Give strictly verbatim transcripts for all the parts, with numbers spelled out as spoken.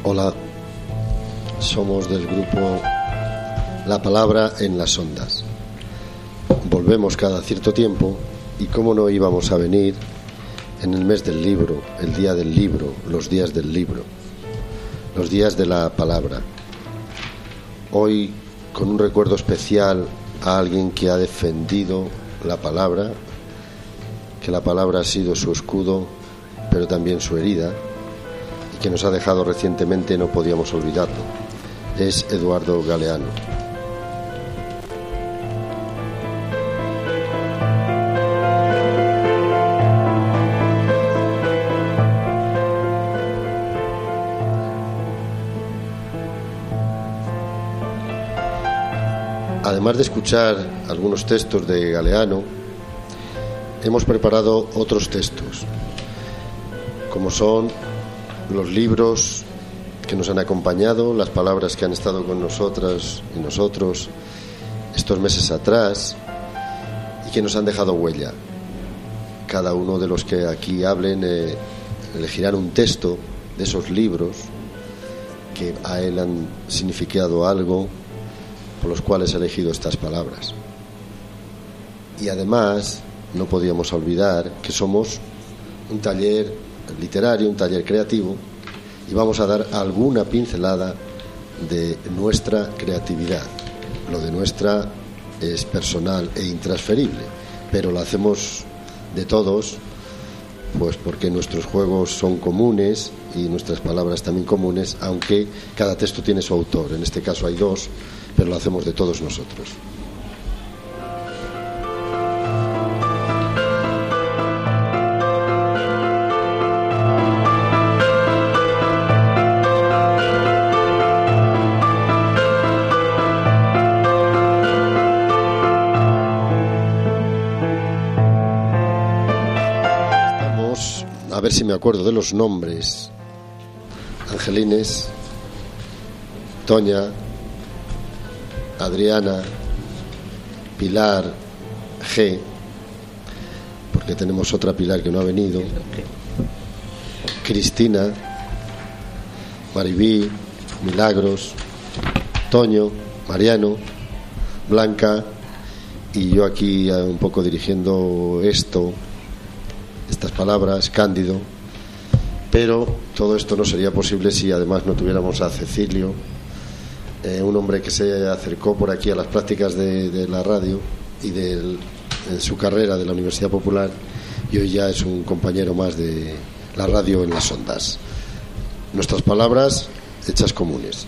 Hola, somos del grupo La Palabra en las Ondas. Volvemos cada cierto tiempo y cómo no íbamos a venir en el mes del libro, el día del libro, los días del libro, los días de la palabra. Hoy con un recuerdo especial a alguien que ha defendido la palabra, que la palabra ha sido su escudo, pero también su herida, y que nos ha dejado recientemente, no podíamos olvidarlo. Es Eduardo Galeano. Además de escuchar algunos textos de Galeano, hemos preparado otros textos, como son los libros que nos han acompañado, las palabras que han estado con nosotras y nosotros estos meses atrás y que nos han dejado huella. Cada uno de los que aquí hablen eh, elegirán un texto de esos libros que a él han significado algo, por los cuales he elegido estas palabras. Y además no podíamos olvidar que somos un taller literario, un taller creativo, y vamos a dar alguna pincelada de nuestra creatividad. Lo de nuestra es personal e intransferible, pero lo hacemos de todos, pues porque nuestros juegos son comunes y nuestras palabras también comunes, aunque cada texto tiene su autor. En este caso hay dos, pero lo hacemos de todos nosotros. Estamos, a ver si me acuerdo de los nombres: Angelines, Toña, Adriana, Pilar, G, porque tenemos otra Pilar que no ha venido, Cristina, Maribí, Milagros, Toño, Mariano, Blanca, y yo aquí un poco dirigiendo esto, estas palabras, Cándido. Pero todo esto no sería posible si además no tuviéramos a Cecilio, Eh, un hombre que se acercó por aquí a las prácticas de, de la radio y de, de su carrera de la Universidad Popular, y hoy ya es un compañero más de la radio en las ondas. Nuestras palabras hechas comunes.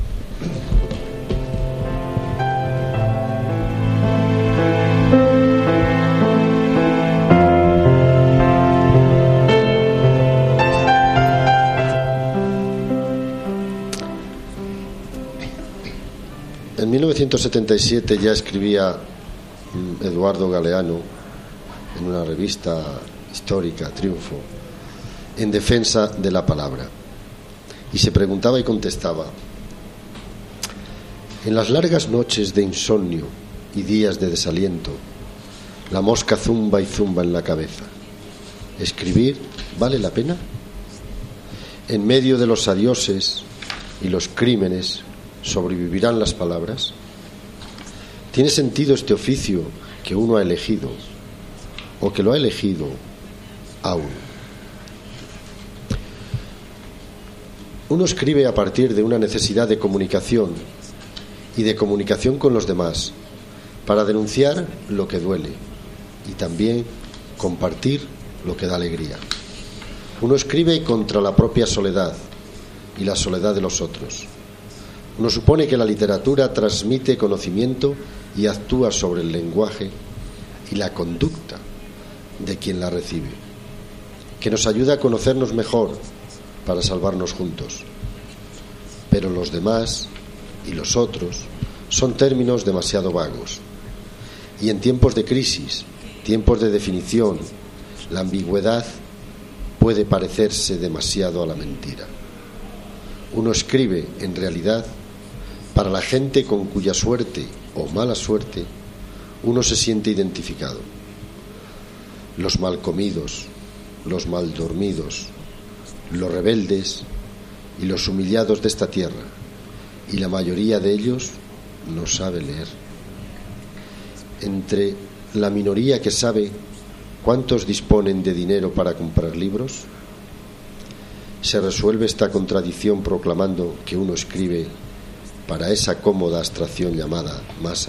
En mil novecientos setenta y siete ya escribía Eduardo Galeano en una revista histórica, Triunfo, en defensa de la palabra, y se preguntaba y contestaba: en las largas noches de insomnio y días de desaliento, la mosca zumba y zumba en la cabeza. ¿Escribir vale la pena? En medio de los adioses y los crímenes, ¿sobrevivirán las palabras? ¿Tiene sentido este oficio que uno ha elegido o que lo ha elegido aún? Uno escribe a partir de una necesidad de comunicación y de comunicación con los demás, para denunciar lo que duele y también compartir lo que da alegría. Uno escribe contra la propia soledad y la soledad de los otros. Uno supone que la literatura transmite conocimiento y actúa sobre el lenguaje y la conducta de quien la recibe, que nos ayuda a conocernos mejor para salvarnos juntos. Pero los demás y los otros son términos demasiado vagos, y en tiempos de crisis, tiempos de definición, la ambigüedad puede parecerse demasiado a la mentira. Uno escribe, en realidad, para la gente con cuya suerte o mala suerte uno se siente identificado. Los mal comidos, los mal dormidos, los rebeldes, y los humillados de esta tierra, y la mayoría de ellos no sabe leer. Entre la minoría que sabe, ¿cuántos disponen de dinero para comprar libros? Se resuelve esta contradicción proclamando que uno escribe para esa cómoda abstracción llamada masa.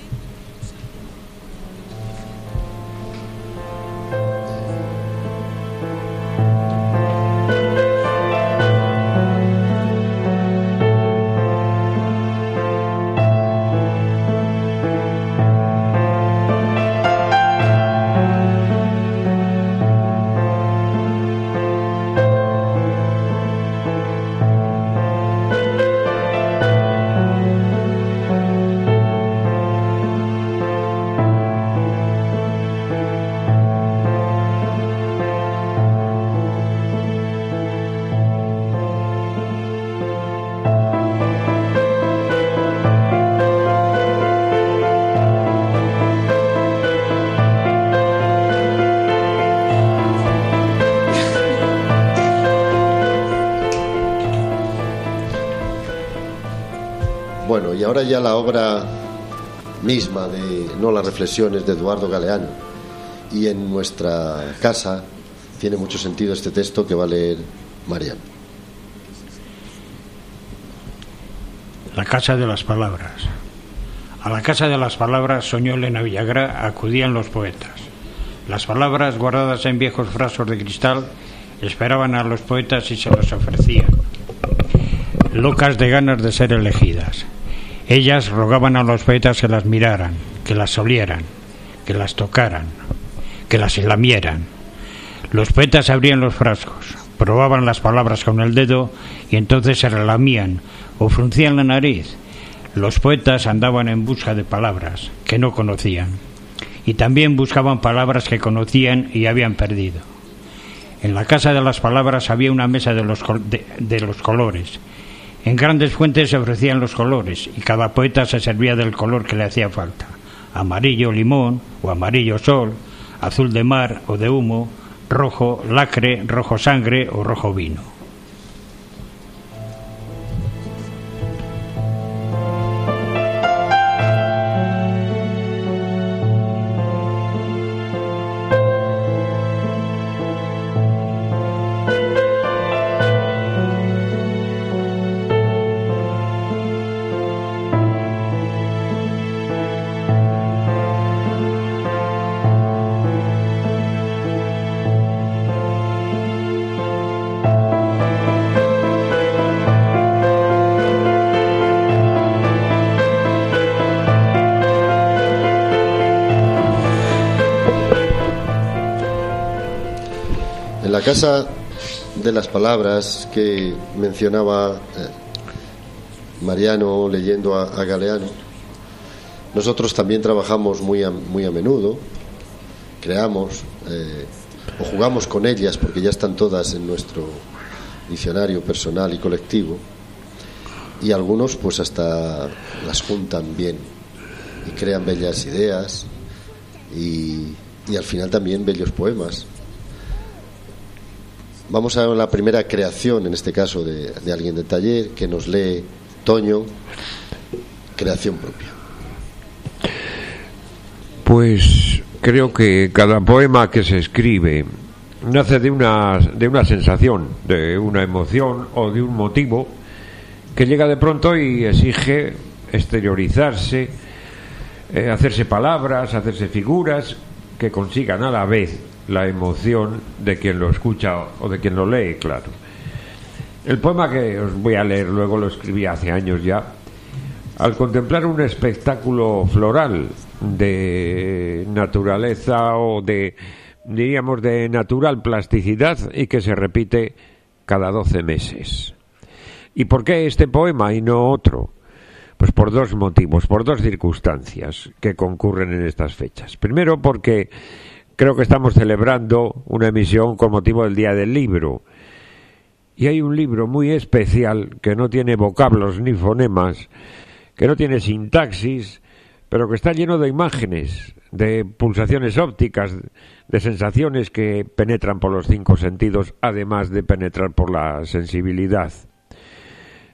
Bueno, y ahora ya la obra misma de, no las reflexiones de Eduardo Galeano. Y en nuestra casa tiene mucho sentido este texto que va a leer Mariano. La casa de las palabras. A la casa de las palabras, soñó Elena Villagra, acudían los poetas. Las palabras, guardadas en viejos frascos de cristal, esperaban a los poetas y se los ofrecían, locas de ganas de ser elegidas. Ellas rogaban a los poetas que las miraran, que las olieran, que las tocaran, que las lamieran. Los poetas abrían los frascos, probaban las palabras con el dedo y entonces se relamían o fruncían la nariz. Los poetas andaban en busca de palabras que no conocían y también buscaban palabras que conocían y habían perdido. En la casa de las palabras había una mesa de los, de, de los colores. En grandes fuentes se ofrecían los colores y cada poeta se servía del color que le hacía falta: amarillo limón o amarillo sol, azul de mar o de humo, rojo lacre, rojo sangre o rojo vino. La casa de las palabras que mencionaba eh, Mariano leyendo a, a Galeano, nosotros también trabajamos muy a, muy a menudo, creamos eh, o jugamos con ellas porque ya están todas en nuestro diccionario personal y colectivo, y algunos pues hasta las juntan bien y crean bellas ideas y, y al final también bellos poemas. Vamos a la primera creación, en este caso de, de alguien del taller, que nos lee Toño, creación propia. Pues creo que cada poema que se escribe nace de una, de una sensación, de una emoción o de un motivo que llega de pronto y exige exteriorizarse, eh, hacerse palabras, hacerse figuras que consigan a la vez la emoción de quien lo escucha o de quien lo lee, claro. El poema que os voy a leer luego lo escribí hace años ya, al contemplar un espectáculo floral de naturaleza o de, diríamos, de natural plasticidad y que se repite cada doce meses. ¿Y por qué este poema y no otro? Pues por dos motivos, por dos circunstancias que concurren en estas fechas. Primero, porque creo que estamos celebrando una emisión con motivo del Día del Libro. Y hay un libro muy especial que no tiene vocablos ni fonemas, que no tiene sintaxis, pero que está lleno de imágenes, de pulsaciones ópticas, de sensaciones que penetran por los cinco sentidos, además de penetrar por la sensibilidad.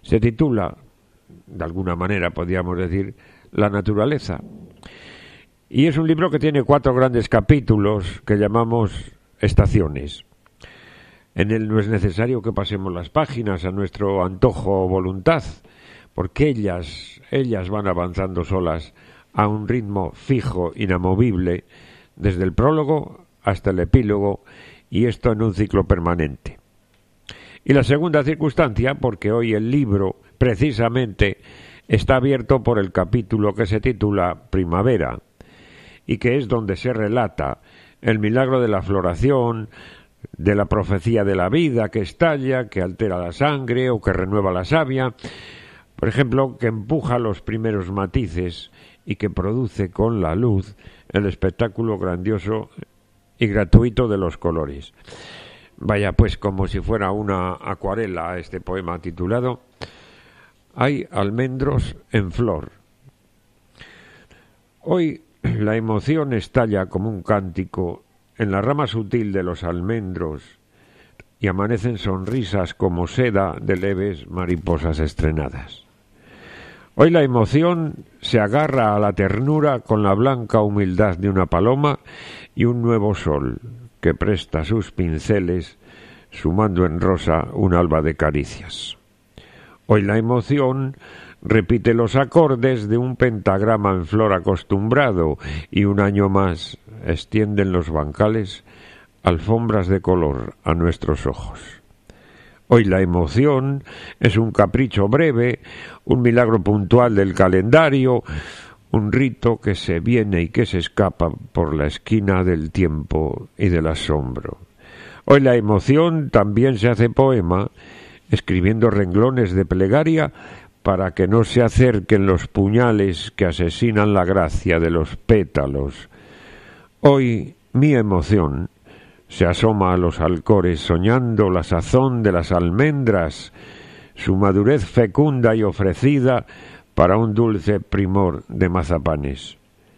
Se titula, de alguna manera podríamos decir, La naturaleza. Y es un libro que tiene cuatro grandes capítulos que llamamos estaciones. En él no es necesario que pasemos las páginas a nuestro antojo o voluntad, porque ellas, ellas van avanzando solas a un ritmo fijo, inamovible, desde el prólogo hasta el epílogo, y esto en un ciclo permanente. Y la segunda circunstancia, porque hoy el libro, precisamente, está abierto por el capítulo que se titula Primavera, y que es donde se relata el milagro de la floración, de la profecía de la vida que estalla, que altera la sangre o que renueva la savia, por ejemplo, que empuja los primeros matices y que produce con la luz el espectáculo grandioso y gratuito de los colores. Vaya, pues, como si fuera una acuarela este poema titulado Hay almendros en flor. Hoy la emoción estalla como un cántico en la rama sutil de los almendros y amanecen sonrisas como seda de leves mariposas estrenadas. Hoy la emoción se agarra a la ternura con la blanca humildad de una paloma y un nuevo sol que presta sus pinceles sumando en rosa un alba de caricias. Hoy la emoción repite los acordes de un pentagrama en flor acostumbrado y un año más extienden los bancales alfombras de color a nuestros ojos. Hoy la emoción es un capricho breve, un milagro puntual del calendario, un rito que se viene y que se escapa por la esquina del tiempo y del asombro. Hoy la emoción también se hace poema, escribiendo renglones de plegaria para que no se acerquen los puñales que asesinan la gracia de los pétalos. Hoy mi emoción se asoma a los alcores soñando la sazón de las almendras, su madurez fecunda y ofrecida para un dulce primor de mazapanes.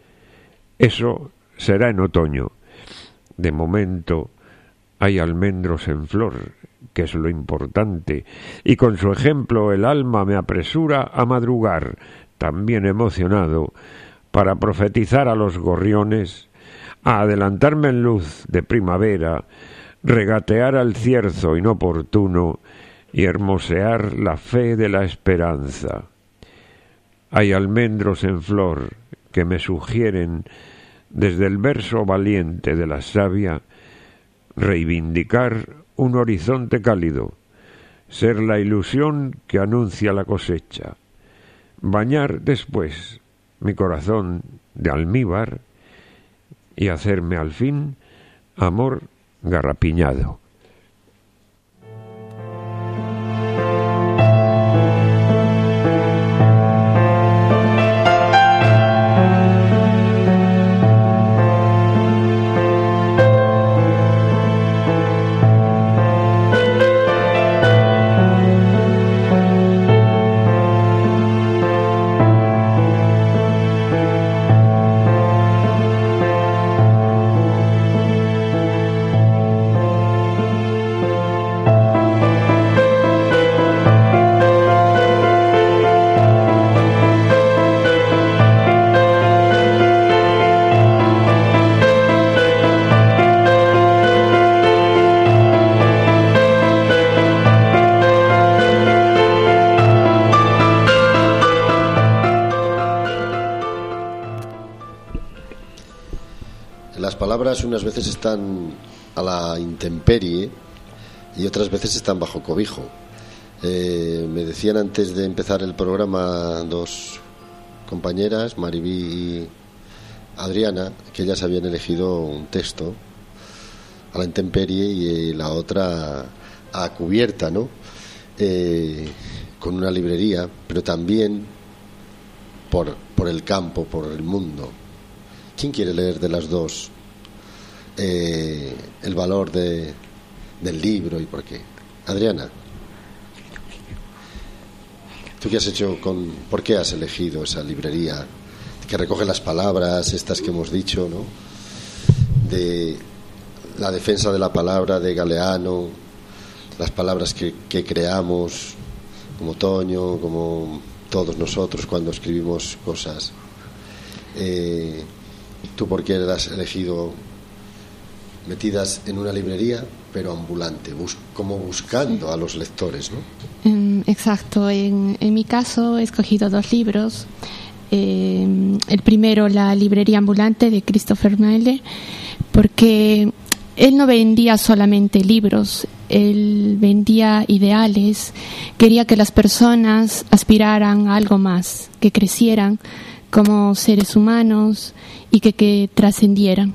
Eso será en otoño. De momento hay almendros en flor, que es lo importante, y con su ejemplo el alma me apresura a madrugar, también emocionado, para profetizar a los gorriones, a adelantarme en luz de primavera, regatear al cierzo inoportuno y hermosear la fe de la esperanza. Hay almendros en flor que me sugieren, desde el verso valiente de la savia, reivindicar un horizonte cálido, ser la ilusión que anuncia la cosecha, bañar después mi corazón de almíbar y hacerme al fin amor garrapiñado. Las palabras unas veces están a la intemperie y otras veces están bajo cobijo. Eh, me decían antes de empezar el programa dos compañeras, Maribí y Adriana, que ellas habían elegido un texto a la intemperie y la otra a cubierta, ¿no? Eh, con una librería, pero también por, por el campo, por el mundo. ¿Quién quiere leer de las dos eh, el valor de, del libro y por qué? Adriana, ¿tú qué has hecho con, por qué has elegido esa librería que recoge las palabras estas que hemos dicho, ¿no? De la defensa de la palabra de Galeano, las palabras que, que creamos como Toño, como todos nosotros cuando escribimos cosas. Eh, ¿Tú por qué has elegido metidas en una librería, pero ambulante, bus- como buscando a los lectores, ¿no? Exacto. En, en mi caso he escogido dos libros. Eh, el primero, La librería ambulante, de Christopher Maele, porque él no vendía solamente libros, él vendía ideales, quería que las personas aspiraran a algo más, que crecieran como seres humanos y que, que trascendieran.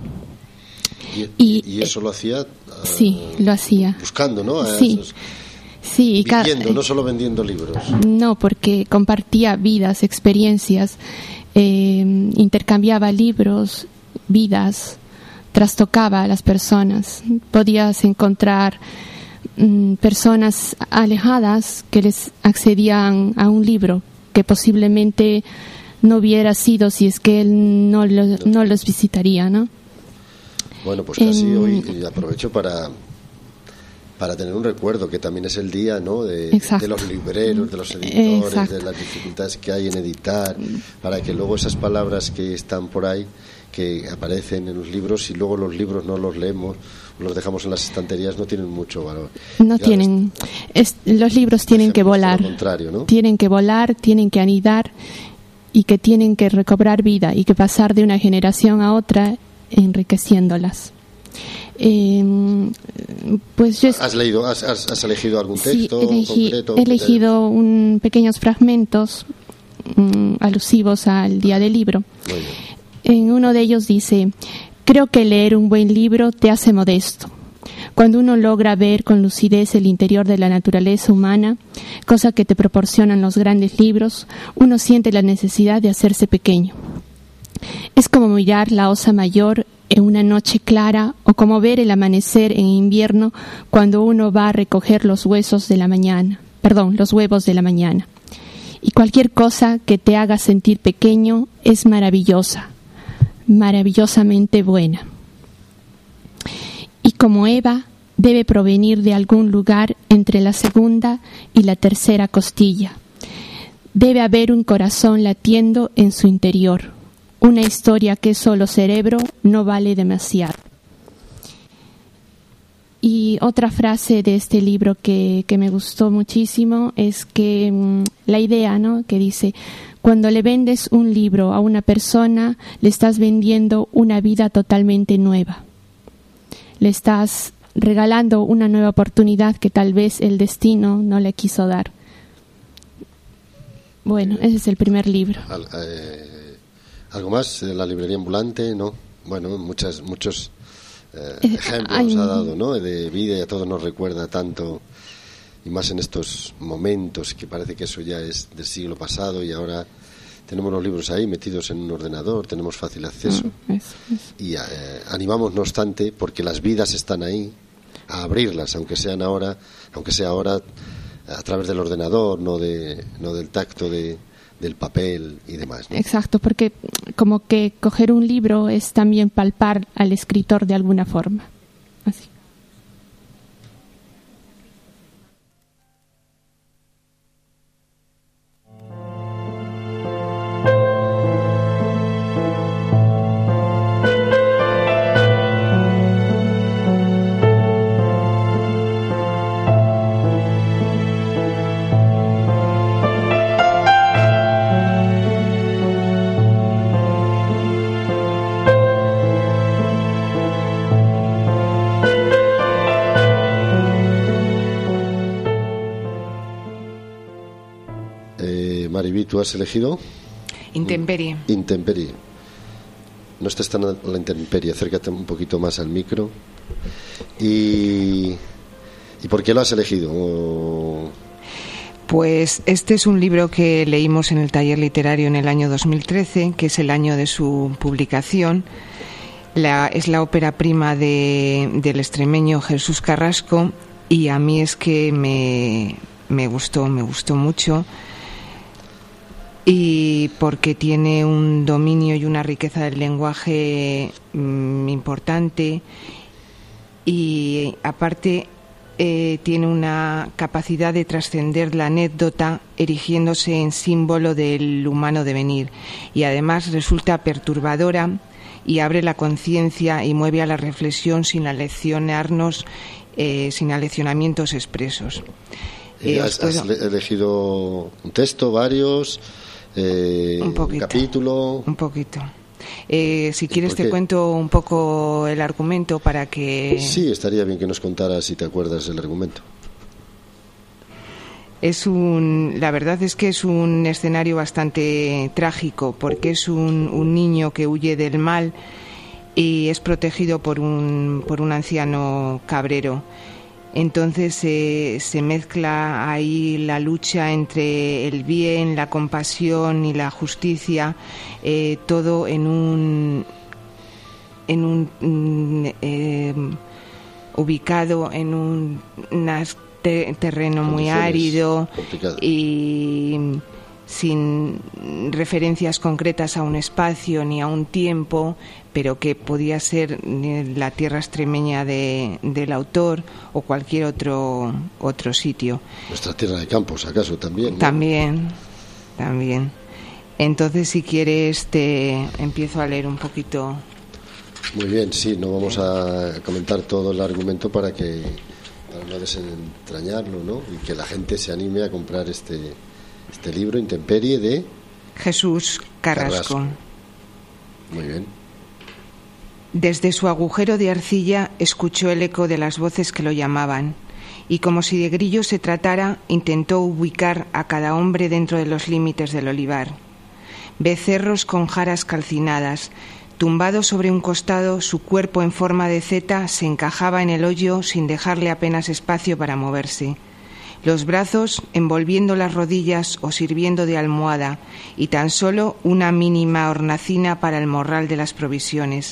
Y, y, y eso lo hacía... Uh, sí, lo hacía. Buscando, ¿no? A sí. Esos, Sí, viviendo, no solo vendiendo libros. No, porque compartía vidas, experiencias, eh, intercambiaba libros, vidas, trastocaba a las personas. Podías encontrar mm, personas alejadas que les accedían a un libro que posiblemente no hubiera sido si es que él no, lo, no los visitaría, ¿no? Bueno, pues casi en, hoy aprovecho para... para tener un recuerdo, que también es el día, ¿no? de, de los libreros, de los editores, exacto, de las dificultades que hay en editar, para que luego esas palabras que están por ahí, que aparecen en los libros, y luego los libros no los leemos, los dejamos en las estanterías, no tienen mucho valor. No ya tienen, es, los libros tienen que volar, lo contrario, ¿no? Tienen que volar, tienen que anidar, y que tienen que recobrar vida, y que pasar de una generación a otra enriqueciéndolas. Eh, pues yo ¿Has leído, has, has, has elegido algún texto sí, elegí, concreto? He elegido un, pequeños fragmentos um, alusivos al Día del Libro. En uno de ellos dice: creo que leer un buen libro te hace modesto. Cuando uno logra ver con lucidez el interior de la naturaleza humana, cosa que te proporcionan los grandes libros, uno siente la necesidad de hacerse pequeño. Es como mirar la osa mayor en una noche clara, o como ver el amanecer en invierno cuando uno va a recoger los huesos de la mañana, perdón, los huevos de la mañana. Y cualquier cosa que te haga sentir pequeño es maravillosa, maravillosamente buena. Y como Eva, debe provenir de algún lugar entre la segunda y la tercera costilla. Debe haber un corazón latiendo en su interior. Una historia que solo cerebro no vale demasiado. Y otra frase de este libro que, que me gustó muchísimo es que mmm, la idea, ¿no?, que dice: cuando le vendes un libro a una persona, le estás vendiendo una vida totalmente nueva. Le estás regalando una nueva oportunidad que tal vez el destino no le quiso dar. Bueno, ese es el primer libro. Al, eh... ¿Algo más? ¿La librería ambulante? No. Bueno, muchas, muchos eh, ejemplos Ay, ha dado, ¿no? De vida, y a todos nos recuerda tanto, y más en estos momentos que parece que eso ya es del siglo pasado, y ahora tenemos los libros ahí metidos en un ordenador, tenemos fácil acceso. No, eso, eso. Y eh, animamos, no obstante, porque las vidas están ahí, a abrirlas, aunque sean ahora, aunque sea ahora a través del ordenador, no de, no del tacto de del papel y demás, ¿no? Exacto, porque como que coger un libro es también palpar al escritor de alguna forma. Así. Mariví, ¿tú has elegido? Intemperie. Intemperie. No estés tan a la intemperie, acércate un poquito más al micro. ¿Y, ¿y por qué lo has elegido? O... Pues este es un libro que leímos en el taller literario en el año dos mil trece, que es el año de su publicación. La, es la ópera prima de, del extremeño Jesús Carrasco, y a mí es que me, me gustó, me gustó mucho. Y porque tiene un dominio y una riqueza del lenguaje mmm, importante, y aparte eh, tiene una capacidad de trascender la anécdota, erigiéndose en símbolo del humano devenir, y además resulta perturbadora y abre la conciencia y mueve a la reflexión sin aleccionarnos, eh, sin aleccionamientos expresos. Eh, ¿Has, has elegido un texto, varios, eh, un, poquito, un capítulo? Un poquito. Eh, si quieres te cuento un poco el argumento para que... Sí, estaría bien que nos contaras si te acuerdas del argumento. Es un, la verdad es que es un escenario bastante trágico, porque es un, un niño que huye del mal y es protegido por un, por un anciano cabrero. Entonces eh, se mezcla ahí la lucha entre el bien, la compasión y la justicia, eh, todo en un, en un eh, ubicado en un unas Te, terreno muy árido y sin referencias concretas a un espacio ni a un tiempo, pero que podía ser la tierra extremeña de, del autor o cualquier otro otro sitio. Nuestra tierra de Campos, ¿acaso también? ¿No? También, también. Entonces, si quieres, te empiezo a leer un poquito. Muy bien, sí, no vamos a comentar todo el argumento para que para no desentrañarlo, ¿no? Y que la gente se anime a comprar este este libro, Intemperie, de Jesús Carrasco. Carrasco. Muy bien. Desde su agujero de arcilla escuchó el eco de las voces que lo llamaban, y como si de grillos se tratara, intentó ubicar a cada hombre dentro de los límites del olivar. Becerros con jaras calcinadas, tumbado sobre un costado, su cuerpo en forma de zeta se encajaba en el hoyo sin dejarle apenas espacio para moverse. Los brazos envolviendo las rodillas o sirviendo de almohada, y tan solo una mínima hornacina para el morral de las provisiones.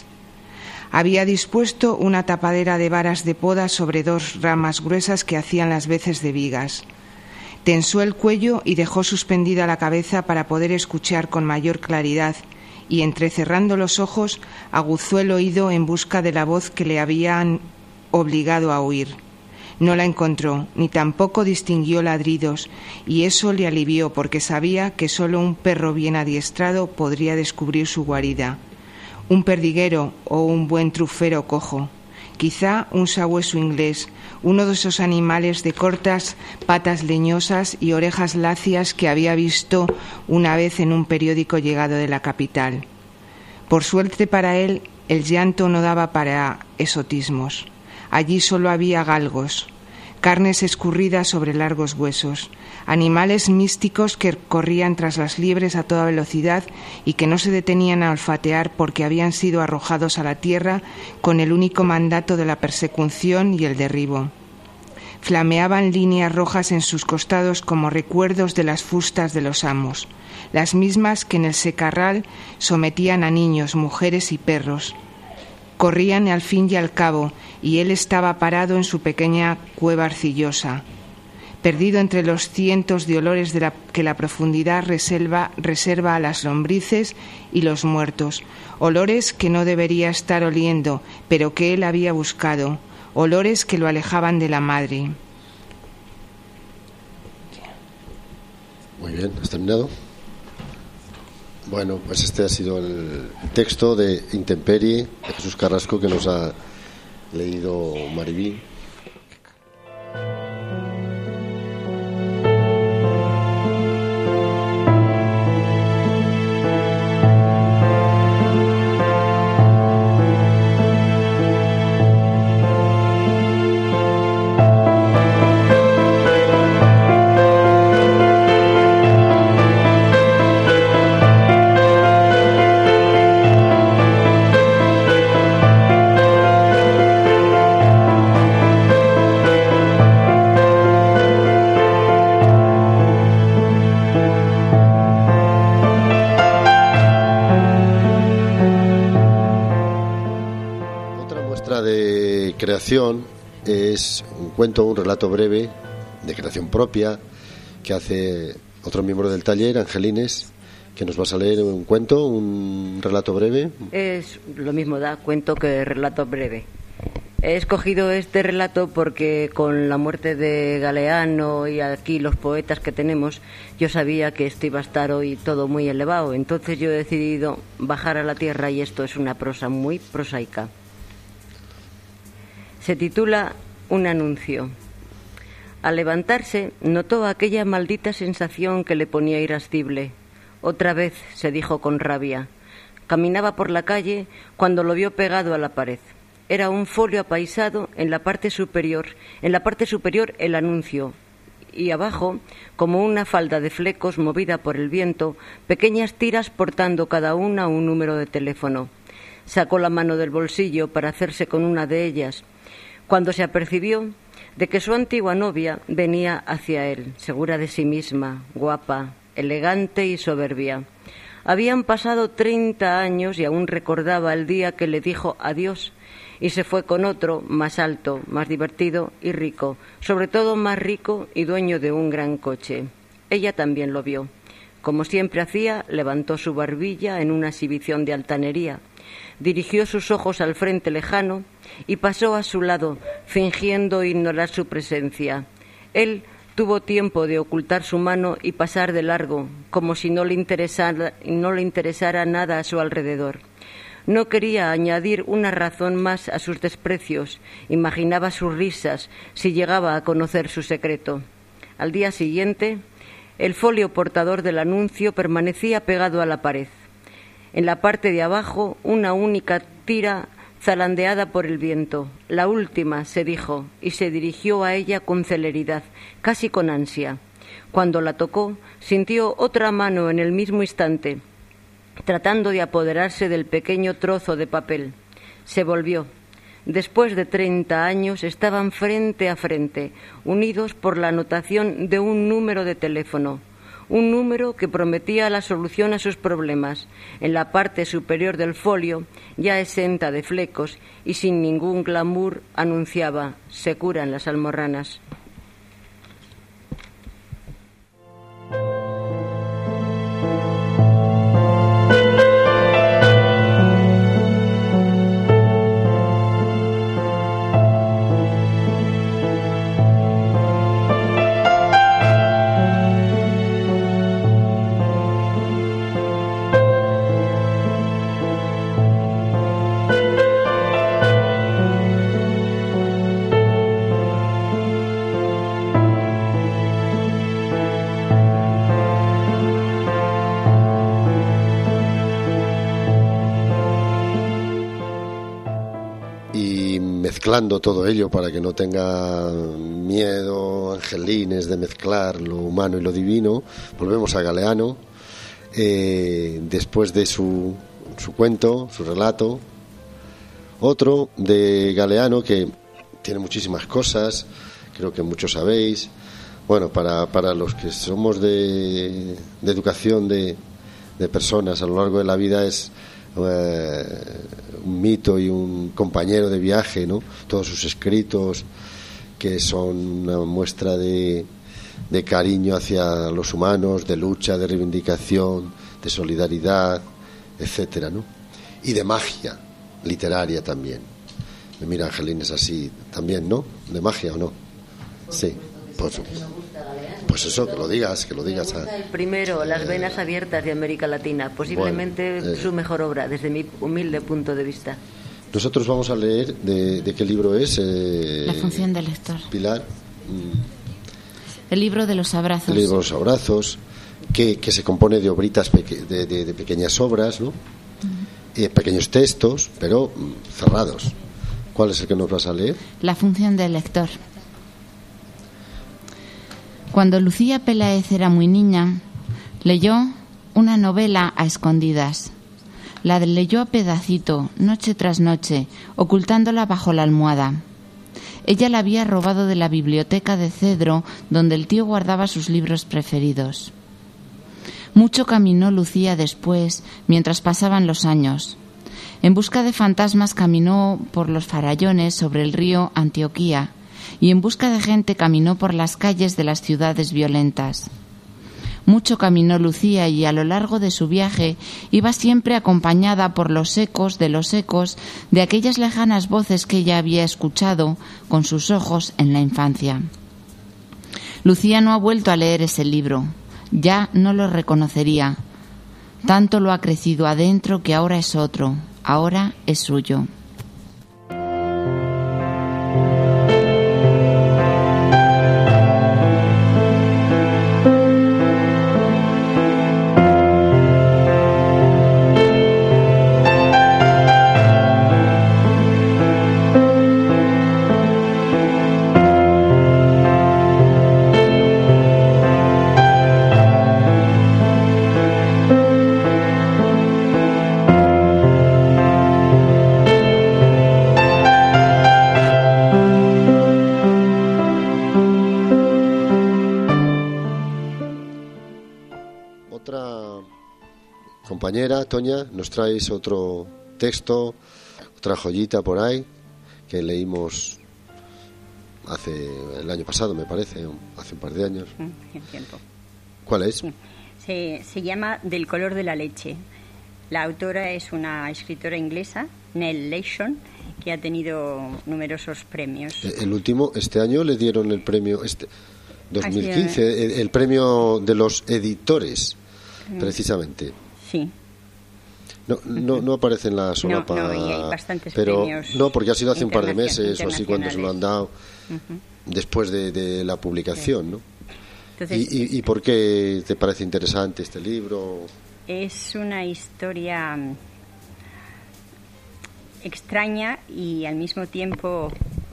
Había dispuesto una tapadera de varas de poda sobre dos ramas gruesas que hacían las veces de vigas. Tensó el cuello y dejó suspendida la cabeza para poder escuchar con mayor claridad, y entrecerrando los ojos aguzó el oído en busca de la voz que le habían obligado a huir. No la encontró, ni tampoco distinguió ladridos, y eso le alivió porque sabía que solo un perro bien adiestrado podría descubrir su guarida. Un perdiguero o un buen trufero cojo, quizá un sabueso inglés, uno de esos animales de cortas patas leñosas y orejas lacias que había visto una vez en un periódico llegado de la capital. Por suerte para él, el llanto no daba para esotismos. Allí solo había galgos, carnes escurridas sobre largos huesos, animales místicos que corrían tras las liebres a toda velocidad y que no se detenían a olfatear porque habían sido arrojados a la tierra con el único mandato de la persecución y el derribo. Flameaban líneas rojas en sus costados como recuerdos de las fustas de los amos, las mismas que en el secarral sometían a niños, mujeres y perros. Corrían al fin y al cabo, y él estaba parado en su pequeña cueva arcillosa, perdido entre los cientos de olores de la, que la profundidad reserva, reserva a las lombrices y los muertos, olores que no debería estar oliendo, pero que él había buscado, olores que lo alejaban de la madre. Muy bien, ¿has terminado? Bueno, pues este ha sido el texto de Intemperie de Jesús Carrasco que nos ha leído Maribí. Es un cuento, un relato breve de creación propia que hace otro miembro del taller, Angelines, que nos vas a leer un cuento, un relato breve. Es lo mismo, da cuento que relato breve. He escogido este relato porque con la muerte de Galeano y aquí los poetas que tenemos, yo sabía que esto iba a estar hoy todo muy elevado. Entonces yo he decidido bajar a la tierra y esto es una prosa muy prosaica. Se titula Un anuncio. Al levantarse, notó aquella maldita sensación que le ponía irascible. Otra vez, se dijo con rabia. Caminaba por la calle cuando lo vio pegado a la pared. Era un folio apaisado en la parte superior, en la parte superior el anuncio, y abajo, como una falda de flecos movida por el viento, pequeñas tiras portando cada una un número de teléfono. Sacó la mano del bolsillo para hacerse con una de ellas, cuando se apercibió de que su antigua novia venía hacia él, segura de sí misma, guapa, elegante y soberbia. Habían pasado treinta años y aún recordaba el día que le dijo adiós, y se fue con otro, más alto, más divertido y rico, sobre todo más rico y dueño de un gran coche. Ella también lo vio. Como siempre hacía, levantó su barbilla en una exhibición de altanería, dirigió sus ojos al frente lejano y pasó a su lado, fingiendo ignorar su presencia. Él tuvo tiempo de ocultar su mano y pasar de largo, como si no le interesara, no le interesara nada a su alrededor. No quería añadir una razón más a sus desprecios. Imaginaba sus risas si llegaba a conocer su secreto. Al día siguiente, el folio portador del anuncio permanecía pegado a la pared. En la parte de abajo, una única tira zarandeada por el viento. La última, se dijo, y se dirigió a ella con celeridad, casi con ansia. Cuando la tocó, sintió otra mano en el mismo instante, tratando de apoderarse del pequeño trozo de papel. Se volvió. Después de treinta años estaban frente a frente, unidos por la anotación de un número de teléfono, un número que prometía la solución a sus problemas. En la parte superior del folio, ya exenta de flecos y sin ningún glamour, anunciaba: se curan las almorranas. Mezclando todo ello para que no tenga miedo Angelines de mezclar lo humano y lo divino, volvemos a Galeano, eh, después de su, su cuento, su relato. Otro de Galeano que tiene muchísimas cosas, creo que muchos sabéis. Bueno, para, para los que somos de, de educación de, de personas a lo largo de la vida, es eh, un mito y un compañero de viaje, ¿no? Todos sus escritos, que son una muestra de, de cariño hacia los humanos, de lucha, de reivindicación, de solidaridad, etcétera, ¿no? Y de magia literaria también. Me mira Angelines así también, ¿no? ¿De magia o no? Sí, pues, pues eso, que lo digas, que lo digas. Me gusta el primero, Las venas abiertas de América Latina, posiblemente bueno, eh, su mejor obra, desde mi humilde punto de vista. Nosotros vamos a leer de, de qué libro es. Eh, La función del lector. Pilar. El libro de los abrazos. El libro de los abrazos, que, que se compone de obritas, peque, de, de, de pequeñas obras, ¿no? Uh-huh. Y pequeños textos, pero cerrados. ¿Cuál es el que nos vas a leer? La función del lector. Cuando Lucía Peláez era muy niña, leyó una novela a escondidas. La leyó a pedacito, noche tras noche, ocultándola bajo la almohada. Ella la había robado de la biblioteca de cedro, donde el tío guardaba sus libros preferidos. Mucho caminó Lucía después, mientras pasaban los años. En busca de fantasmas caminó por los farallones sobre el río Antioquía, y en busca de gente caminó por las calles de las ciudades violentas. Mucho caminó Lucía y a lo largo de su viaje iba siempre acompañada por los ecos de los ecos de aquellas lejanas voces que ella había escuchado con sus ojos en la infancia. Lucía no ha vuelto a leer ese libro, ya no lo reconocería. Tanto lo ha crecido adentro que ahora es otro, ahora es suyo. Compañera Toña, nos traes otro texto, otra joyita por ahí que leímos hace el año pasado, me parece, hace un par de años. Hace tiempo. ¿Cuál es? Sí. Se, se llama Del color de la leche. La autora es una escritora inglesa, Nell Leyshon, que ha tenido numerosos premios. El último, este año le dieron el premio, este dos mil quince, el, el premio de los editores, precisamente. Sí. No, no, no aparece en la solapa, no, no, y hay bastantes pero premios no, porque ha sido hace un par de meses o así cuando se lo han dado, uh-huh. después de, de la publicación, sí. ¿no? Entonces, ¿Y, y, ¿Y por qué te parece interesante este libro? Es una historia extraña y al mismo tiempo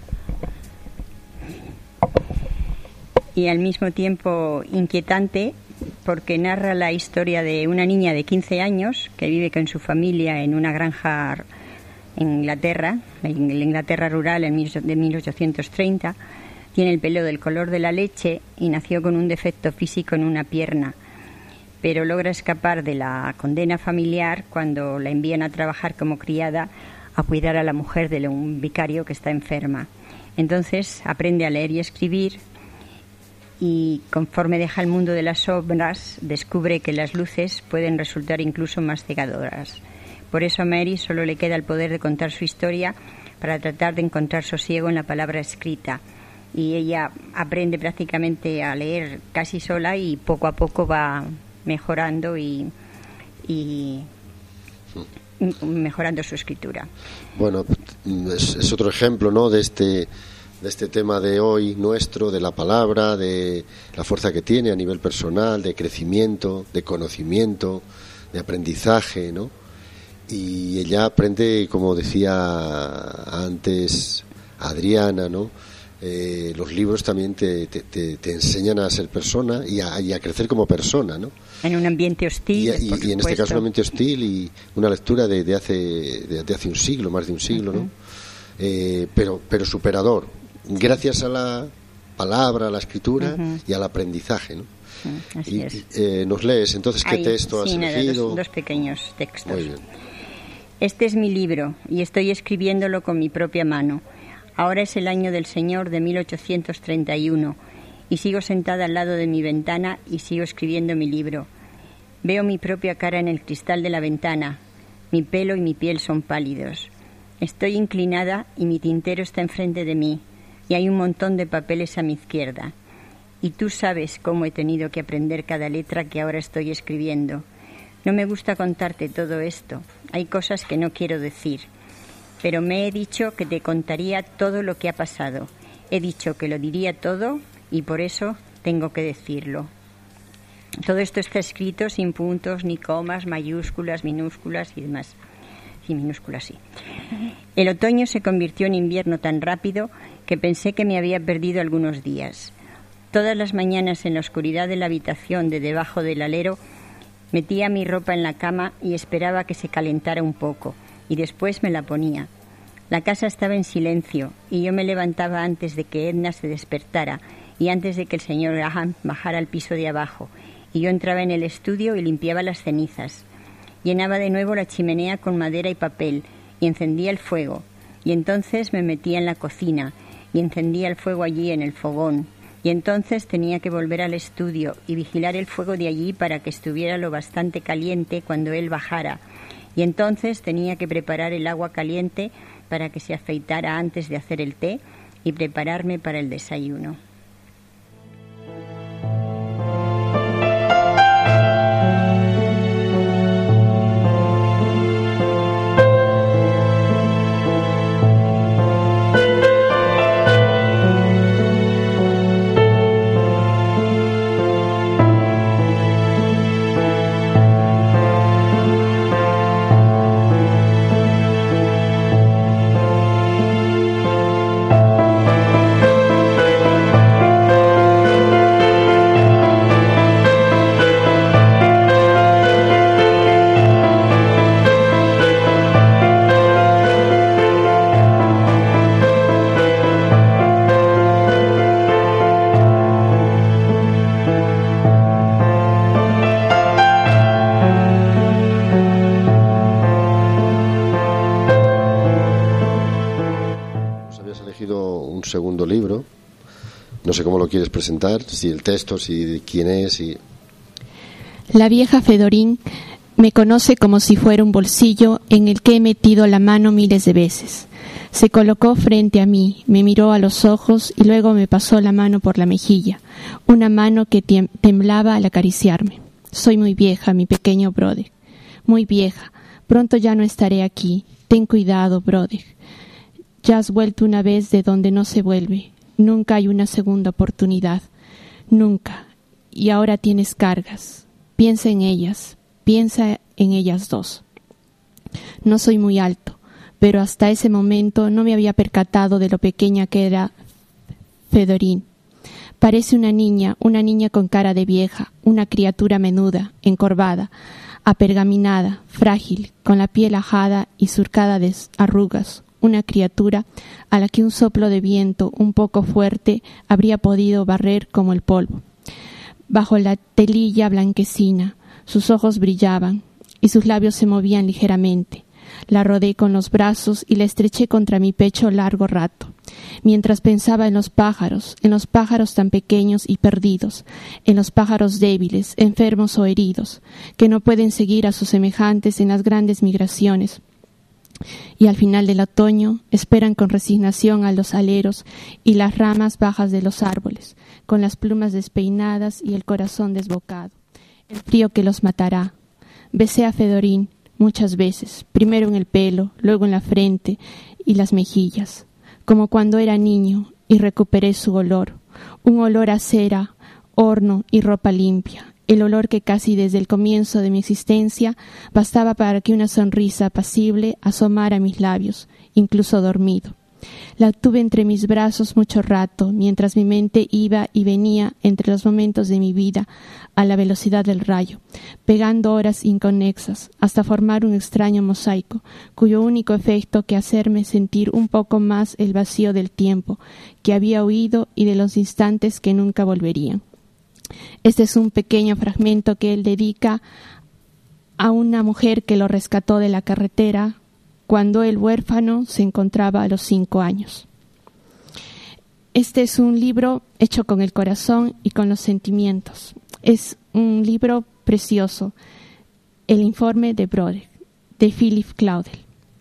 y al mismo tiempo inquietante, porque narra la historia de una niña de quince años que vive con su familia en una granja en Inglaterra, en la Inglaterra rural en de mil ochocientos treinta. Tiene el pelo del color de la leche y nació con un defecto físico en una pierna, pero logra escapar de la condena familiar cuando la envían a trabajar como criada a cuidar a la mujer de un vicario que está enferma. Entonces aprende a leer y escribir, y conforme deja el mundo de las sombras, descubre que las luces pueden resultar incluso más cegadoras. Por eso a Mary solo le queda el poder de contar su historia para tratar de encontrar sosiego en la palabra escrita. Y ella aprende prácticamente a leer casi sola y poco a poco va mejorando y, y mejorando su escritura. Bueno, es, es otro ejemplo, ¿no?, de este de este tema de hoy nuestro, de la palabra, de la fuerza que tiene a nivel personal, de crecimiento, de conocimiento, de aprendizaje, ¿no? Y ella aprende, como decía antes Adriana, ¿no? Eh, los libros también te, te, te, te enseñan a ser persona y a, y a crecer como persona, ¿no? En un ambiente hostil, y, y, y en este caso un ambiente hostil y una lectura de, de hace de, de hace un siglo, más de un siglo, uh-huh. ¿no? Eh, pero pero superador, gracias a la palabra, a la escritura uh-huh. y al aprendizaje, ¿no? Uh, así y, es. Eh, nos lees entonces qué Ahí, texto sí, has nada, elegido. Dos, dos pequeños textos. Muy bien. Este es mi libro y estoy escribiéndolo con mi propia mano. Ahora es el año del Señor de mil ochocientos treinta y uno y sigo sentada al lado de mi ventana y sigo escribiendo mi libro. Veo mi propia cara en el cristal de la ventana. Mi pelo y mi piel son pálidos. Estoy inclinada y mi tintero está enfrente de mí y hay un montón de papeles a mi izquierda. Y tú sabes cómo he tenido que aprender cada letra que ahora estoy escribiendo. No me gusta contarte todo esto. Hay cosas que no quiero decir. Pero me he dicho que te contaría todo lo que ha pasado. He dicho que lo diría todo y por eso tengo que decirlo. Todo esto está escrito sin puntos, ni comas, mayúsculas, minúsculas y demás. Sí, minúsculas, sí. El otoño se convirtió en invierno tan rápido que pensé que me había perdido algunos días. Todas las mañanas en la oscuridad de la habitación de debajo del alero metía mi ropa en la cama y esperaba que se calentara un poco y después me la ponía. La casa estaba en silencio y yo me levantaba antes de que Edna se despertara y antes de que el señor Graham bajara al piso de abajo, y yo entraba en el estudio y limpiaba las cenizas. Llenaba de nuevo la chimenea con madera y papel y encendía el fuego, y entonces me metía en la cocina y encendía el fuego allí en el fogón, y entonces tenía que volver al estudio y vigilar el fuego de allí para que estuviera lo bastante caliente cuando él bajara, y entonces tenía que preparar el agua caliente para que se afeitara antes de hacer el té y prepararme para el desayuno. Segundo libro, no sé cómo lo quieres presentar, si el texto, si quién es. Si... La vieja Fedorín me conoce como si fuera un bolsillo en el que he metido la mano miles de veces. Se colocó frente a mí, me miró a los ojos y luego me pasó la mano por la mejilla, una mano que temblaba al acariciarme. Soy muy vieja, mi pequeño Brodek, muy vieja, pronto ya no estaré aquí, ten cuidado, Brodek. Ya has vuelto una vez de donde no se vuelve. Nunca hay una segunda oportunidad. Nunca. Y ahora tienes cargas. Piensa en ellas. Piensa en ellas dos. No soy muy alto, pero hasta ese momento no me había percatado de lo pequeña que era Fedorín. Parece una niña, una niña con cara de vieja, una criatura menuda, encorvada, apergaminada, frágil, con la piel ajada y surcada de arrugas. Una criatura a la que un soplo de viento un poco fuerte habría podido barrer como el polvo. Bajo la telilla blanquecina, sus ojos brillaban y sus labios se movían ligeramente. La rodeé con los brazos y la estreché contra mi pecho largo rato, mientras pensaba en los pájaros, en los pájaros tan pequeños y perdidos, en los pájaros débiles, enfermos o heridos, que no pueden seguir a sus semejantes en las grandes migraciones, y al final del otoño esperan con resignación a los aleros y las ramas bajas de los árboles, con las plumas despeinadas y el corazón desbocado. El frío que los matará. Besé a Fedorín muchas veces, primero en el pelo, luego en la frente y las mejillas, como cuando era niño, y recuperé su olor, un olor a cera, horno y ropa limpia. El olor que casi desde el comienzo de mi existencia bastaba para que una sonrisa apacible asomara a mis labios, incluso dormido. La tuve entre mis brazos mucho rato, mientras mi mente iba y venía entre los momentos de mi vida a la velocidad del rayo, pegando horas inconexas, hasta formar un extraño mosaico, cuyo único efecto que hacerme sentir un poco más el vacío del tiempo que había huido y de los instantes que nunca volverían. Este es un pequeño fragmento que él dedica a una mujer que lo rescató de la carretera cuando el huérfano se encontraba a los cinco años. Este es un libro hecho con el corazón y con los sentimientos. Es un libro precioso, El informe de Brodek, de Philip Claudel.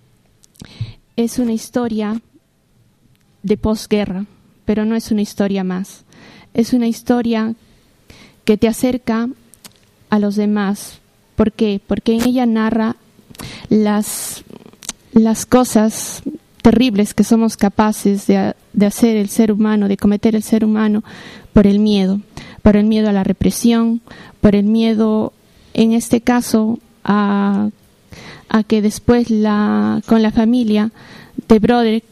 Es una historia de posguerra, pero no es una historia más. Es una historia que te acerca a los demás. ¿Por qué? Porque en ella narra las, las cosas terribles que somos capaces de, de hacer el ser humano, de cometer el ser humano por el miedo, por el miedo a la represión, por el miedo, en este caso, a, a que después la, con la familia de Brodek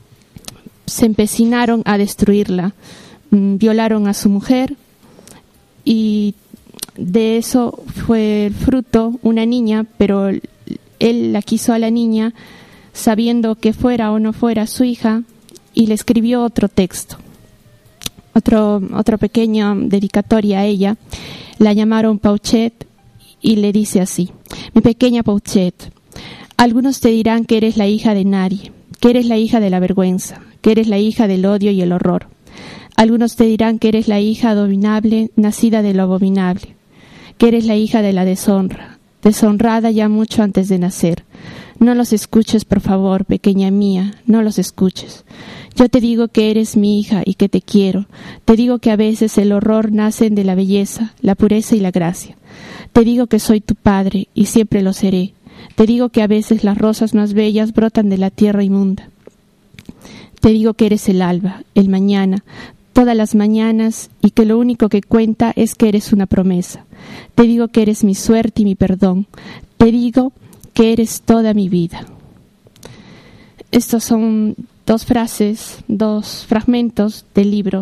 se empecinaron a destruirla. Violaron a su mujer, y de eso fue el fruto una niña, pero él la quiso a la niña sabiendo que fuera o no fuera su hija, y le escribió otro texto, otro, otro pequeño dedicatoria a ella. La llamaron Pauchet y le dice así: mi pequeña Pauchet, algunos te dirán que eres la hija de nadie, que eres la hija de la vergüenza, que eres la hija del odio y el horror. Algunos te dirán que eres la hija abominable, nacida de lo abominable, que eres la hija de la deshonra, deshonrada ya mucho antes de nacer. No los escuches, por favor, pequeña mía, no los escuches. Yo te digo que eres mi hija y que te quiero. Te digo que a veces el horror nace de la belleza, la pureza y la gracia. Te digo que soy tu padre y siempre lo seré. Te digo que a veces las rosas más bellas brotan de la tierra inmunda. Te digo que eres el alba, el mañana, todas las mañanas, y que lo único que cuenta es que eres una promesa. Te digo que eres mi suerte y mi perdón. Te digo que eres toda mi vida. Estos son dos frases, dos fragmentos del libro.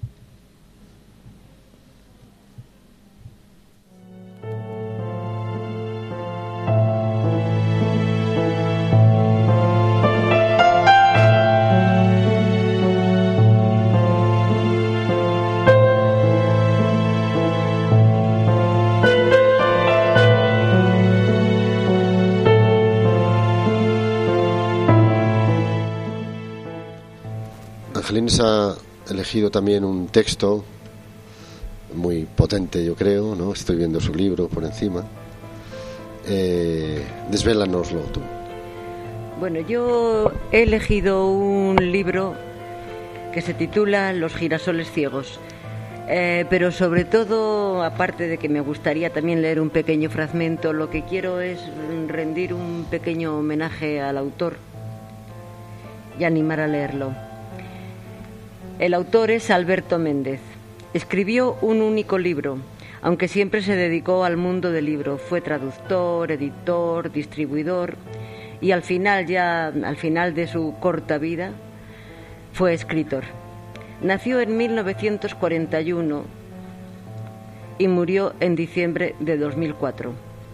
Angelines ha elegido también un texto muy potente, yo creo, ¿no? Estoy viendo su libro por encima. Eh, desvélanoslo tú. Bueno, yo he elegido un libro que se titula Los girasoles ciegos, eh, pero sobre todo, aparte de que me gustaría también leer un pequeño fragmento, lo que quiero es rendir un pequeño homenaje al autor y animar a leerlo. El autor es Alberto Méndez. Escribió un único libro, aunque siempre se dedicó al mundo del libro. Fue traductor, editor, distribuidor y al final, ya al final de su corta vida, fue escritor. Nació en mil novecientos cuarenta y uno y murió en diciembre de dos mil cuatro.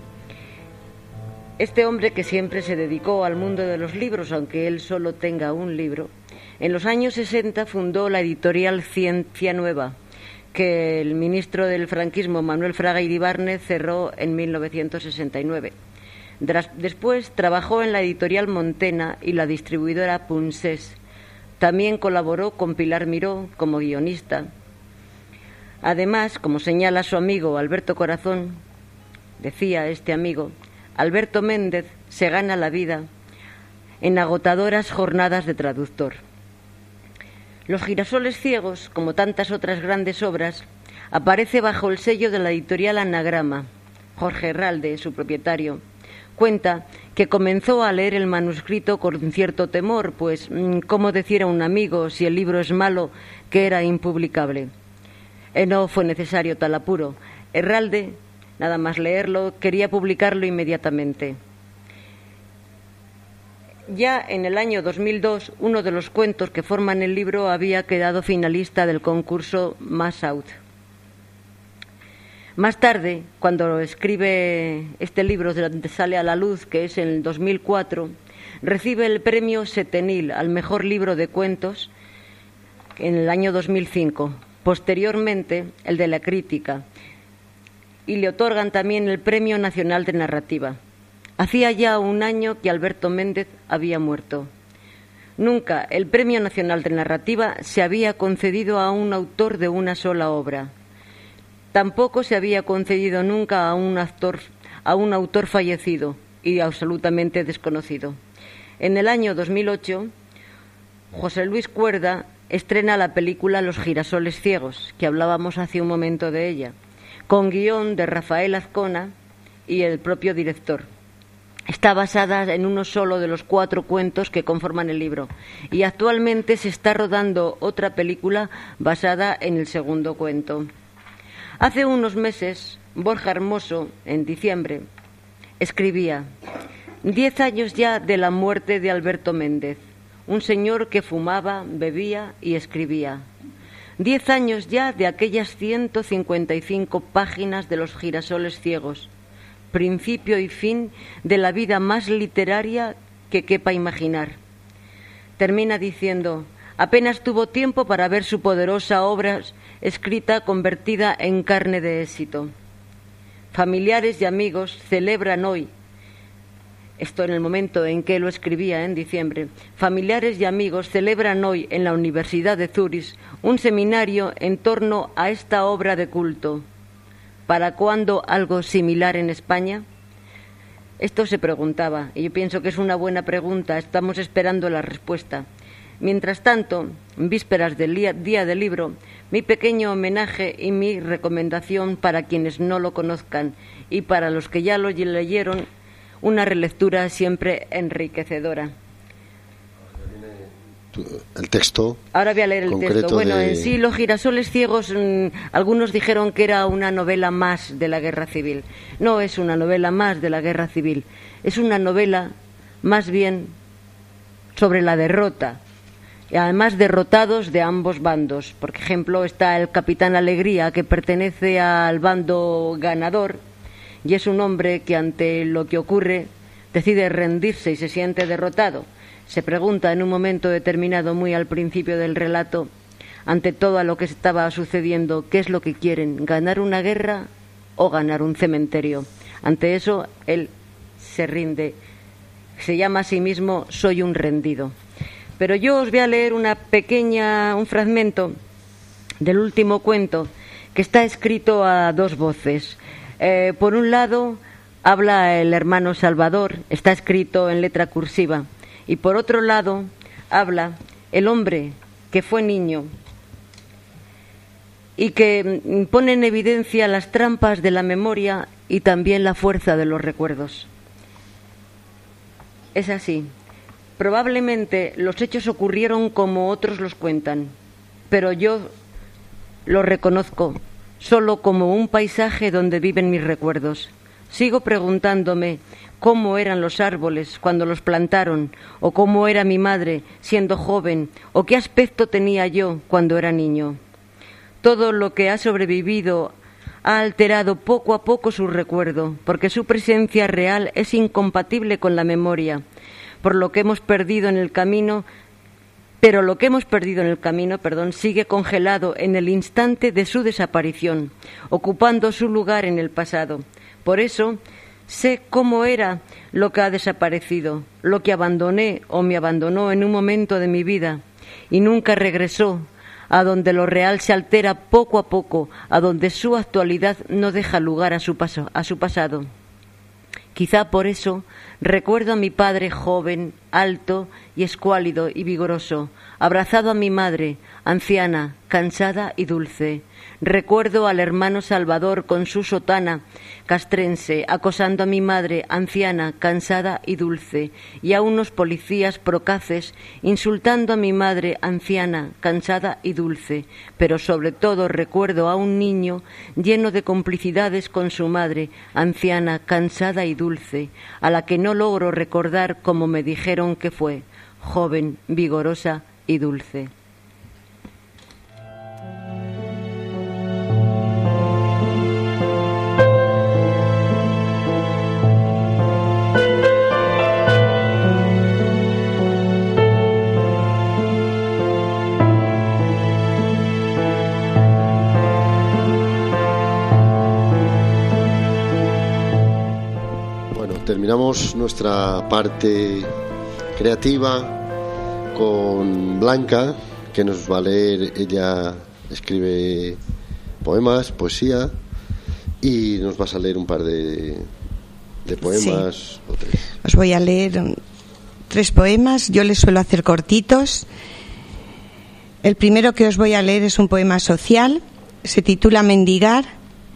Este hombre, que siempre se dedicó al mundo de los libros, aunque él solo tenga un libro, en los años sesenta fundó la editorial Ciencia Nueva, que el ministro del franquismo, Manuel Fraga Iribarne, cerró en mil novecientos sesenta y nueve. Después trabajó en la editorial Montena y la distribuidora Punsés. También colaboró con Pilar Miró como guionista. Además, como señala su amigo Alberto Corazón, decía este amigo, Alberto Méndez se gana la vida en agotadoras jornadas de traductor. Los girasoles ciegos, como tantas otras grandes obras, aparece bajo el sello de la editorial Anagrama. Jorge Herralde, su propietario, cuenta que comenzó a leer el manuscrito con cierto temor, pues cómo decir a un amigo, si el libro es malo, que era impublicable. Eh, no fue necesario tal apuro. Herralde, nada más leerlo, quería publicarlo inmediatamente. Ya en el año dos mil dos, uno de los cuentos que forman el libro había quedado finalista del concurso Mass Out. Más tarde, cuando escribe este libro, sale a la luz, que es en el dos mil cuatro, recibe el premio Setenil al mejor libro de cuentos en el año dos mil cinco. Posteriormente, el de la crítica. Y le otorgan también el Premio Nacional de Narrativa. Hacía ya un año que Alberto Méndez había muerto. Nunca el Premio Nacional de Narrativa se había concedido a un autor de una sola obra. Tampoco se había concedido nunca a un actor, a un autor fallecido y absolutamente desconocido. En el año dos mil ocho, José Luis Cuerda estrena la película Los girasoles ciegos, que hablábamos hace un momento de ella, con guión de Rafael Azcona y el propio director. Está basada en uno solo de los cuatro cuentos que conforman el libro y actualmente se está rodando otra película basada en el segundo cuento. Hace unos meses, Borja Hermoso, en diciembre, escribía: Diez años ya de la muerte de Alberto Méndez, un señor que fumaba, bebía y escribía. Diez años ya de aquellas ciento cincuenta y cinco páginas de Los girasoles ciegos, principio y fin de la vida más literaria que quepa imaginar. Termina diciendo: apenas tuvo tiempo para ver su poderosa obra escrita convertida en carne de éxito. Familiares y amigos celebran hoy esto en el momento en que lo escribía, en diciembre, familiares y amigos celebran hoy en la Universidad de Zúrich un seminario en torno a esta obra de culto. ¿Para cuándo algo similar en España? Esto se preguntaba, y yo pienso que es una buena pregunta, estamos esperando la respuesta. Mientras tanto, en vísperas del día, día del libro, mi pequeño homenaje y mi recomendación para quienes no lo conozcan y para los que ya lo leyeron, una relectura siempre enriquecedora. El texto. Ahora voy a leer el texto. Bueno, de... en sí, Los girasoles ciegos, mmm, algunos dijeron que era una novela más de la Guerra Civil. No es una novela más de la Guerra Civil. Es una novela más bien sobre la derrota. Y además derrotados de ambos bandos. Por ejemplo, está el capitán Alegría, que pertenece al bando ganador, y es un hombre que ante lo que ocurre decide rendirse y se siente derrotado. Se pregunta en un momento determinado, muy al principio del relato, ante todo a lo que estaba sucediendo, ¿qué es lo que quieren? ¿Ganar una guerra o ganar un cementerio? Ante eso, él se rinde. Se llama a sí mismo Soy un rendido. Pero yo os voy a leer una pequeña, un fragmento del último cuento que está escrito a dos voces. Eh, por un lado, habla el hermano Salvador, está escrito en letra cursiva. Y por otro lado, habla el hombre que fue niño y que pone en evidencia las trampas de la memoria y también la fuerza de los recuerdos. Es así. Probablemente los hechos ocurrieron como otros los cuentan, pero yo lo reconozco solo como un paisaje donde viven mis recuerdos. Sigo preguntándome cómo eran los árboles cuando los plantaron, o cómo era mi madre siendo joven, o qué aspecto tenía yo cuando era niño. Todo lo que ha sobrevivido ha alterado poco a poco su recuerdo, porque su presencia real es incompatible con la memoria, por lo que hemos perdido en el camino, pero lo que hemos perdido en el camino, perdón, sigue congelado en el instante de su desaparición, ocupando su lugar en el pasado. Por eso sé cómo era lo que ha desaparecido, lo que abandoné o me abandonó en un momento de mi vida y nunca regresó, a donde lo real se altera poco a poco, a donde su actualidad no deja lugar a su paso, a su pasado. Quizá por eso recuerdo a mi padre joven, alto y escuálido y vigoroso, abrazado a mi madre, anciana, cansada y dulce. Recuerdo al hermano Salvador con su sotana castrense, acosando a mi madre, anciana, cansada y dulce, y a unos policías procaces, insultando a mi madre, anciana, cansada y dulce. Pero sobre todo recuerdo a un niño lleno de complicidades con su madre, anciana, cansada y dulce, a la que no logro recordar como me dijeron que fue, joven, vigorosa y dulce. Terminamos nuestra parte creativa con Blanca, que nos va a leer. Ella escribe poemas, poesía, y nos vas a leer un par de, de poemas. Sí. O tres. Os voy a leer tres poemas. Yo les suelo hacer cortitos. El primero que os voy a leer es un poema social, se titula Mendigar.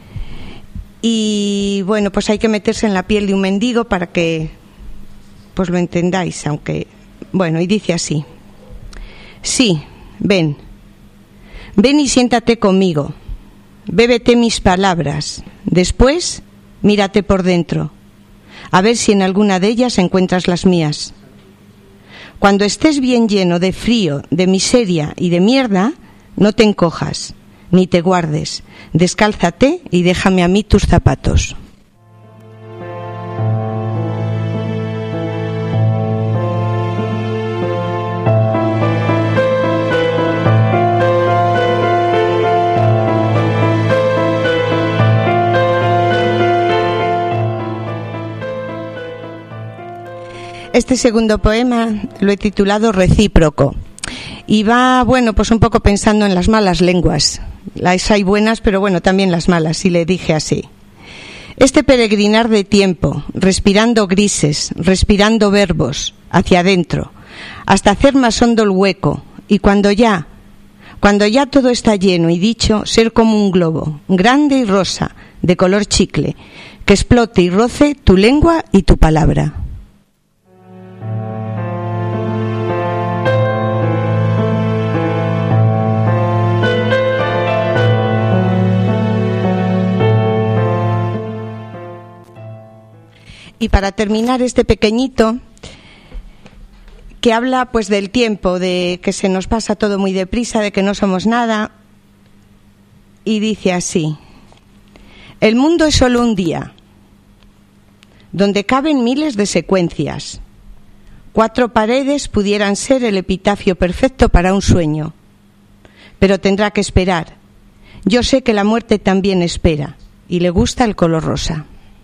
Y bueno, pues hay que meterse en la piel de un mendigo para que pues lo entendáis, aunque bueno, y dice así: sí, ven, ven y siéntate conmigo, bébete mis palabras, después mírate por dentro, a ver si en alguna de ellas encuentras las mías. Cuando estés bien lleno de frío, de miseria y de mierda, no te encojas, ni te guardes, descálzate y déjame a mí tus zapatos. este segundo poema lo he titulado Recíproco. Y va, bueno, pues un poco pensando en las malas lenguas. Las hay buenas, pero bueno, también las malas, y le dije así. Este peregrinar de tiempo, respirando grises, respirando verbos, hacia adentro, hasta hacer más hondo el hueco, y cuando ya, cuando ya todo está lleno y dicho, ser como un globo, grande y rosa, de color chicle, que explote y roce tu lengua y tu palabra. Y para terminar este pequeñito, que habla pues del tiempo, de que se nos pasa todo muy deprisa, de que no somos nada, y dice así: el mundo es solo un día, donde caben miles de secuencias. Cuatro paredes pudieran ser el epitafio perfecto para un sueño, pero tendrá que esperar. Yo sé que la muerte también espera, y le gusta el color rosa.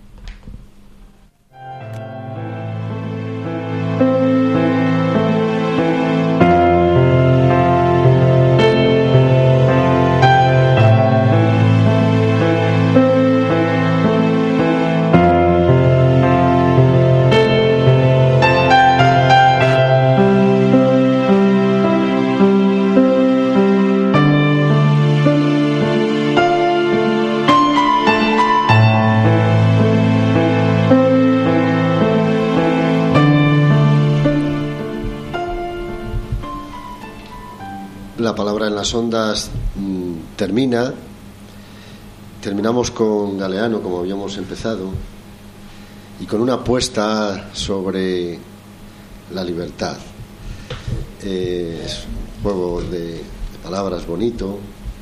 La palabra en las ondas mmm, termina. Terminamos con Galeano, como habíamos empezado, y con una apuesta sobre la libertad. Eh, es un juego de, de palabras bonito.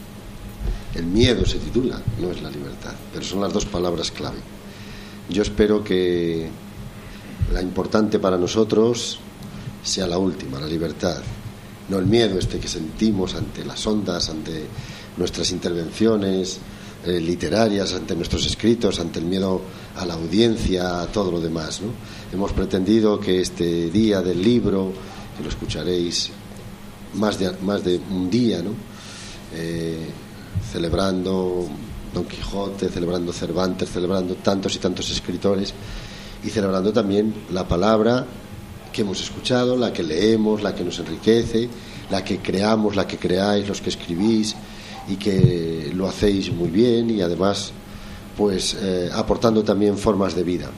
El miedo se titula, no es la libertad, pero son las dos palabras clave. Yo espero que la importante para nosotros sea la última, la libertad. No el miedo este que sentimos ante las ondas, ante nuestras intervenciones eh, literarias, ante nuestros escritos, ante el miedo a la audiencia, a todo lo demás, ¿no? Hemos pretendido que este día del libro, que lo escucharéis más de, más de un día, ¿no? Eh, celebrando Don Quijote, celebrando Cervantes, celebrando tantos y tantos escritores, y celebrando también la palabra que hemos escuchado, la que leemos, la que nos enriquece, la que creamos, la que creáis, los que escribís, y que lo hacéis muy bien, y además pues eh, aportando también formas de vida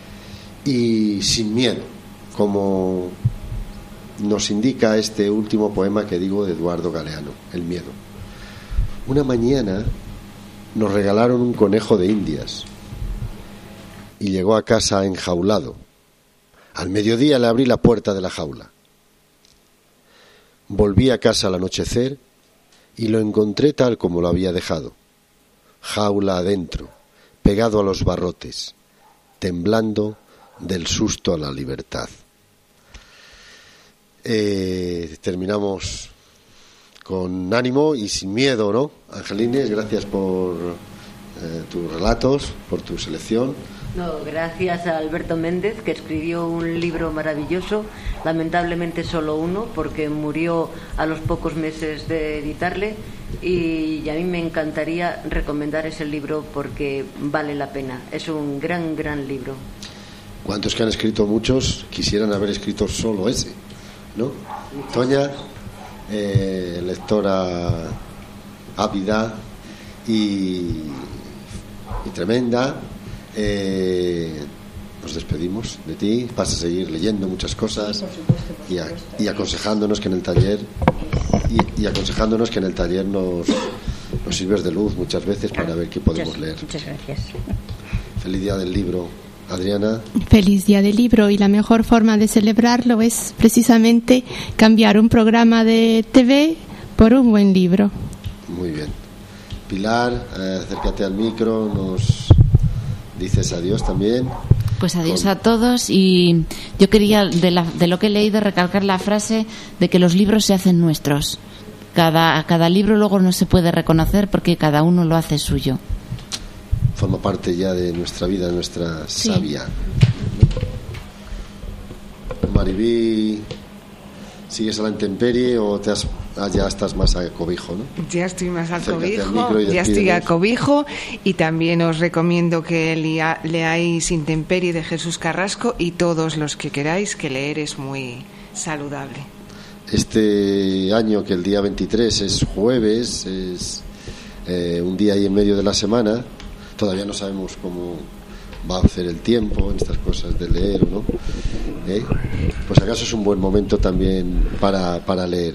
y sin miedo, como nos indica este último poema que digo de Eduardo Galeano, El miedo. Una mañana nos regalaron un conejo de Indias y llegó a casa enjaulado. Al mediodía le abrí la puerta de la jaula. Volví a casa al anochecer y lo encontré tal como lo había dejado. Jaula adentro, pegado a los barrotes, temblando del susto a la libertad. Eh, terminamos con ánimo y sin miedo, ¿no? Angelines, gracias por eh, tus relatos, por tu selección. No, gracias a Alberto Méndez, que escribió un libro maravilloso, lamentablemente solo uno, porque murió a los pocos meses de editarle, y a mí me encantaría recomendar ese libro porque vale la pena. Es un gran, gran libro. ¿Cuántos que han escrito? Muchos quisieran haber escrito solo ese, ¿no? Toña, eh, lectora ávida y, y tremenda. Eh, nos despedimos de ti. Vas a seguir leyendo muchas cosas, sí, por supuesto, por y, a, supuesto. y aconsejándonos que en el taller y, y aconsejándonos que en el taller nos, nos sirves de luz muchas veces para ver qué podemos muchas, leer. Muchas gracias. Feliz día del libro, Adriana. Feliz día del libro, y la mejor forma de celebrarlo es precisamente cambiar un programa de T V por un buen libro. Muy bien. Pilar, eh, acércate al micro, nos dices adiós también. Pues adiós Con... a todos, y yo quería, de, la, de lo que he leído, recalcar la frase de que los libros se hacen nuestros. Cada, cada libro luego no se puede reconocer porque cada uno lo hace suyo. Forma parte ya de nuestra vida, nuestra sí. savia. Maribí, ¿sigues a la intemperie o te has, ah, ya estás más a cobijo, ¿no? Ya estoy más al Acércate al cobijo, micro y ya estoy a despídenos. cobijo, y también os recomiendo que lea- leáis Intemperie de Jesús Carrasco, y todos los que queráis, que leer es muy saludable. Este año, que el día veintitrés es jueves, es eh, un día ahí en medio de la semana, todavía no sabemos cómo va a hacer el tiempo en estas cosas de leer, ¿no? ¿Eh? Pues acaso es un buen momento también para, para leer.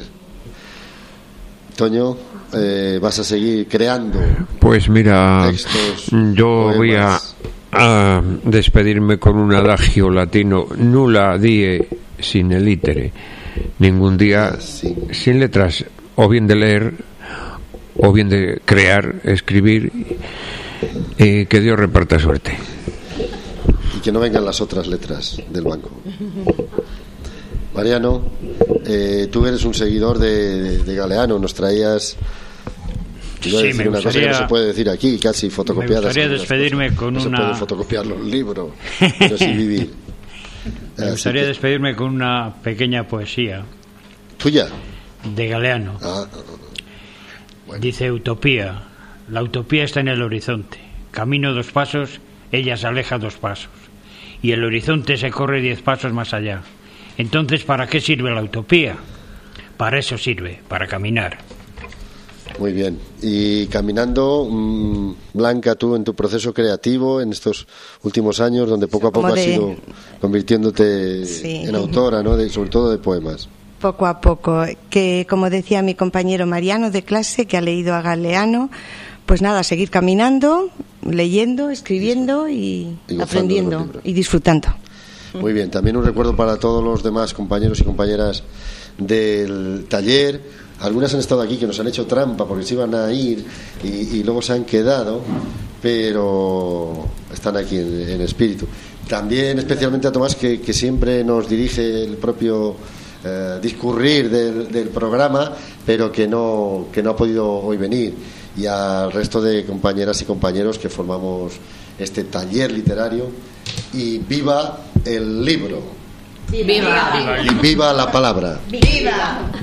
Toño, eh, vas a seguir creando. Pues mira, textos, yo voy a, poemas. a despedirme con un adagio latino: nulla die sine litere, ningún día Sí. sin letras, o bien de leer o bien de crear, escribir, eh, que Dios reparta suerte. Y que no vengan las otras letras del banco. Mariano, eh, tú eres un seguidor de, de Galeano, nos traías... Iba a Sí, decir me una cosa que gustaría- no se puede decir aquí, casi fotocopiadas. me gustaría algunas despedirme cosas. con no una- se pueden fotocopiar los libros, pero sí vivir. Me Así gustaría que- despedirme con una pequeña poesía ¿Tuya? de Galeano. Ah, Dice: utopía. La utopía está en el horizonte. Camino dos pasos, ella se aleja dos pasos. Y el horizonte se corre diez pasos más allá. Entonces, ¿para qué sirve la utopía? Para eso sirve, para caminar. muy bien. Y caminando, mmm, Blanca, tú en tu proceso creativo en estos últimos años, donde poco a poco Como has de- ido convirtiéndote Sí. en autora, ¿no? De, sobre todo de poemas. Poco a poco, que como decía mi compañero Mariano de clase, que ha leído a Galeano, pues nada, seguir caminando, leyendo, escribiendo y, Y gozando de los aprendiendo libros. y disfrutando. Muy bien, también un recuerdo para todos los demás compañeros y compañeras del taller. Algunas han estado aquí que nos han hecho trampa porque se iban a ir y, y luego se han quedado, pero están aquí en, en espíritu. También especialmente a Tomás, que, que siempre nos dirige el propio eh, discurrir del, del programa, pero que no, que no ha podido hoy venir. Y al resto de compañeras y compañeros que formamos este taller literario. Y viva el libro. Viva. Y viva la palabra. Viva.